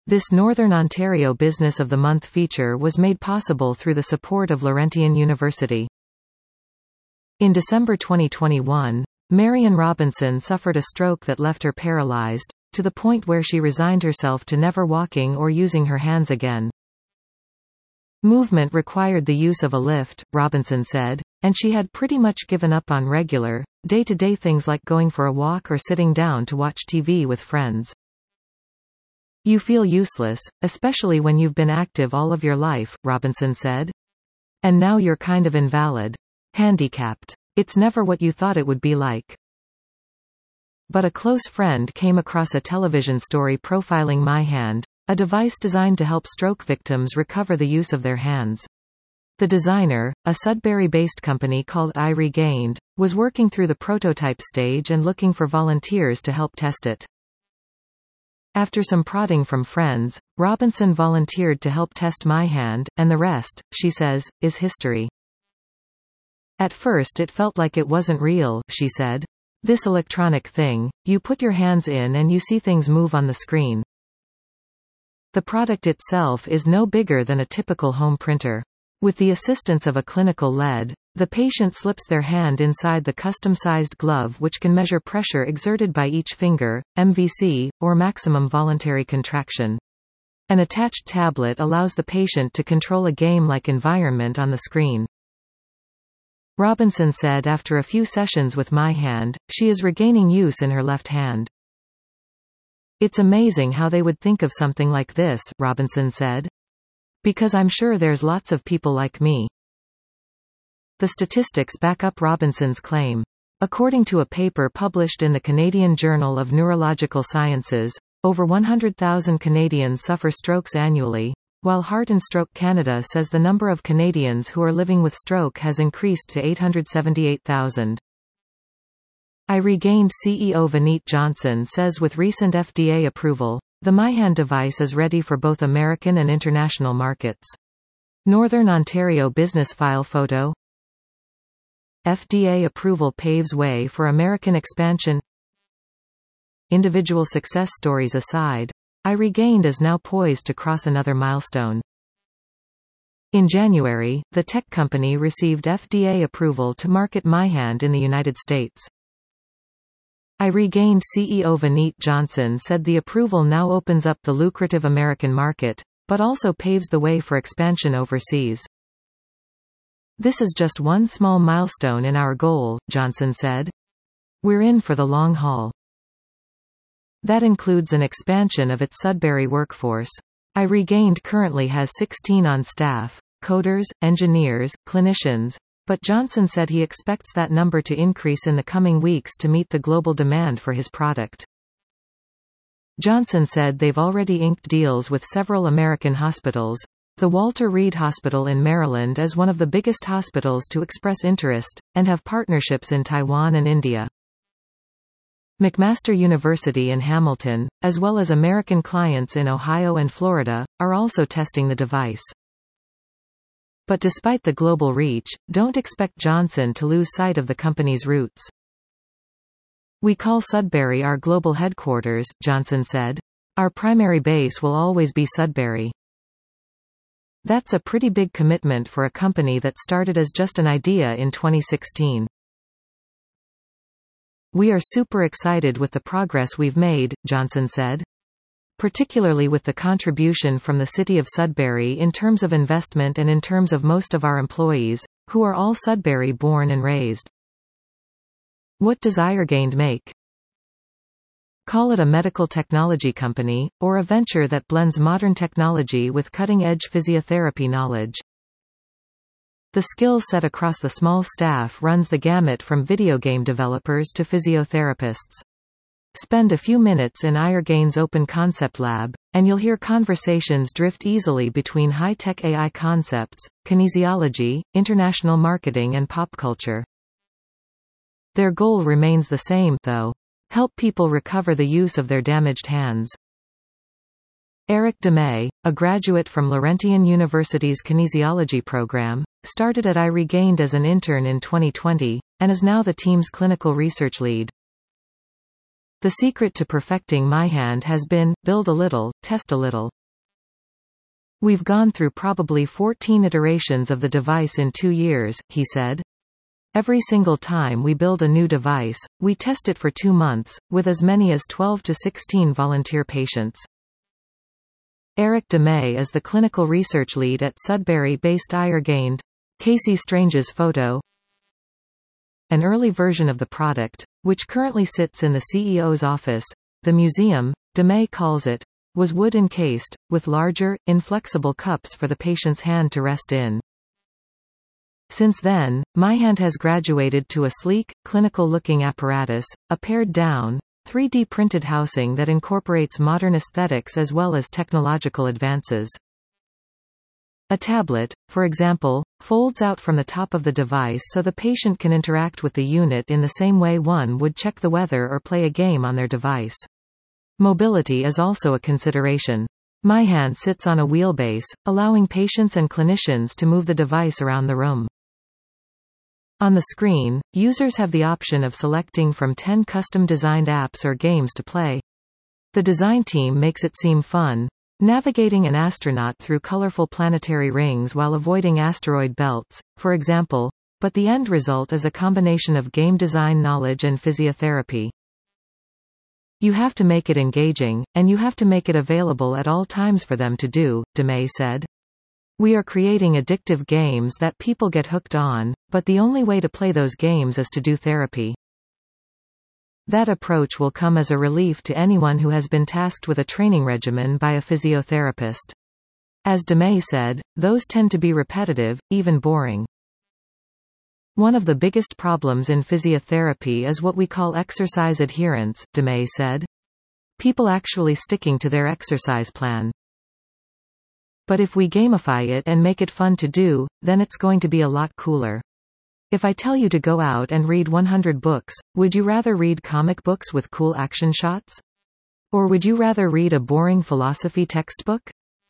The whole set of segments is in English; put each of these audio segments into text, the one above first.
This Northern Ontario Business of the Month feature was made possible through the support of Laurentian University. In December 2021, Marion Robinson suffered a stroke that left her paralyzed, to the point where she resigned herself to never walking or using her hands again. Movement required the use of a lift, Robinson said, and she had pretty much given up on regular, day-to-day things like going for a walk or sitting down to watch TV with friends. You feel useless, especially when you've been active all of your life, Robinson said. And now you're kind of invalid. Handicapped. It's never what you thought it would be like. But a close friend came across a television story profiling MyHand, a device designed to help stroke victims recover the use of their hands. The designer, a Sudbury-based company called iRegained, was working through the prototype stage and looking for volunteers to help test it. After some prodding from friends, Robinson volunteered to help test MyHand, and the rest, she says, is history. At first it felt like it wasn't real, she said. This electronic thing, you put your hands in and you see things move on the screen. The product itself is no bigger than a typical home printer. With the assistance of a clinical lead, the patient slips their hand inside the custom-sized glove which can measure pressure exerted by each finger, MVC, or maximum voluntary contraction. An attached tablet allows the patient to control a game-like environment on the screen. Robinson said after a few sessions with MyHand, she is regaining use in her left hand. It's amazing how they would think of something like this, Robinson said. Because I'm sure there's lots of people like me. The statistics back up Robinson's claim. According to a paper published in the Canadian Journal of Neurological Sciences, over 100,000 Canadians suffer strokes annually, while Heart and Stroke Canada says the number of Canadians who are living with stroke has increased to 878,000. iRegained CEO Vineet Johnson says with recent FDA approval, the MyHand device is ready for both American and international markets. Northern Ontario Business File Photo. FDA approval paves way for American expansion. Individual success stories aside, iRegained is now poised to cross another milestone. In January, the tech company received FDA approval to market MyHand in the United States. iRegained CEO Vineet Johnson said the approval now opens up the lucrative American market, but also paves the way for expansion overseas. This is just one small milestone in our goal, Johnson said. We're in for the long haul. That includes an expansion of its Sudbury workforce. iRegained currently has 16 on staff, coders, engineers, clinicians, but Johnson said he expects that number to increase in the coming weeks to meet the global demand for his product. Johnson said they've already inked deals with several American hospitals. The Walter Reed Hospital in Maryland is one of the biggest hospitals to express interest, and have partnerships in Taiwan and India. McMaster University in Hamilton, as well as American clients in Ohio and Florida, are also testing the device. But despite the global reach, don't expect Johnson to lose sight of the company's roots. We call Sudbury our global headquarters, Johnson said. Our primary base will always be Sudbury. That's a pretty big commitment for a company that started as just an idea in 2016. We are super excited with the progress we've made, Johnson said. Particularly with the contribution from the city of Sudbury in terms of investment and in terms of most of our employees, who are all Sudbury born and raised. What does iRegained make? Call it a medical technology company, or a venture that blends modern technology with cutting-edge physiotherapy knowledge. The skill set across the small staff runs the gamut from video game developers to physiotherapists. Spend a few minutes in iRegained's Open Concept Lab, and you'll hear conversations drift easily between high-tech AI concepts, kinesiology, international marketing and pop culture. Their goal remains the same, though. Help people recover the use of their damaged hands. Eric DeMay, a graduate from Laurentian University's kinesiology program, started at iRegained as an intern in 2020, and is now the team's clinical research lead. The secret to perfecting MyHand has been, build a little, test a little. We've gone through probably 14 iterations of the device in 2 years, he said. Every single time we build a new device, we test it for 2 months, with as many as 12 to 16 volunteer patients. Eric DeMay is the clinical research lead at Sudbury-based iRegained. Casey Strange's photo. An early version of the product, which currently sits in the CEO's office, the museum, DeMay calls it, was wood encased, with larger, inflexible cups for the patient's hand to rest in. Since then, MyHand has graduated to a sleek, clinical-looking apparatus, a pared-down, 3D printed housing that incorporates modern aesthetics as well as technological advances. A tablet, for example, folds out from the top of the device so the patient can interact with the unit in the same way one would check the weather or play a game on their device. Mobility is also a consideration. MyHand sits on a wheelbase, allowing patients and clinicians to move the device around the room. On the screen, users have the option of selecting from 10 custom-designed apps or games to play. The design team makes it seem fun, navigating an astronaut through colorful planetary rings while avoiding asteroid belts, for example, but the end result is a combination of game design knowledge and physiotherapy. You have to make it engaging, and you have to make it available at all times for them to do, DeMay said. We are creating addictive games that people get hooked on, but the only way to play those games is to do therapy. That approach will come as a relief to anyone who has been tasked with a training regimen by a physiotherapist. As DeMay said, those tend to be repetitive, even boring. One of the biggest problems in physiotherapy is what we call exercise adherence, DeMay said. People actually sticking to their exercise plan. But if we gamify it and make it fun to do, then it's going to be a lot cooler. If I tell you to go out and read 100 books, would you rather read comic books with cool action shots? Or would you rather read a boring philosophy textbook?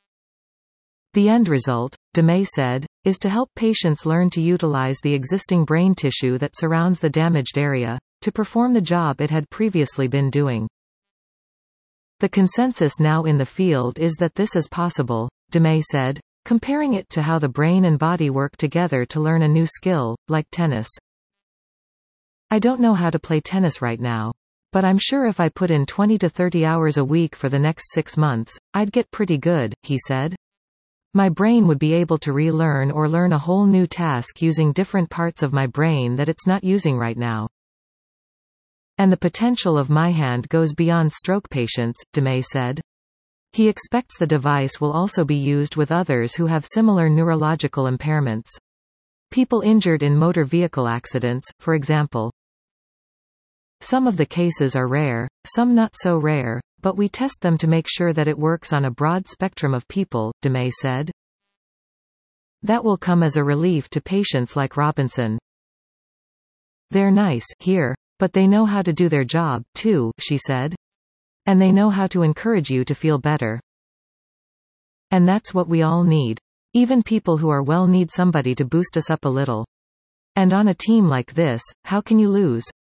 The end result, DeMay said, is to help patients learn to utilize the existing brain tissue that surrounds the damaged area, to perform the job it had previously been doing. The consensus now in the field is that this is possible, DeMay said, comparing it to how the brain and body work together to learn a new skill, like tennis. I don't know how to play tennis right now. But I'm sure if I put in 20 to 30 hours a week for the next 6 months, I'd get pretty good, he said. My brain would be able to relearn or learn a whole new task using different parts of my brain that it's not using right now. And the potential of MyHand goes beyond stroke patients, DeMay said. He expects the device will also be used with others who have similar neurological impairments. People injured in motor vehicle accidents, for example. Some of the cases are rare, some not so rare, but we test them to make sure that it works on a broad spectrum of people, DeMay said. That will come as a relief to patients like Robinson. They're nice here, but they know how to do their job, too, she said. And they know how to encourage you to feel better. And that's what we all need. Even people who are well need somebody to boost us up a little. And on a team like this, how can you lose?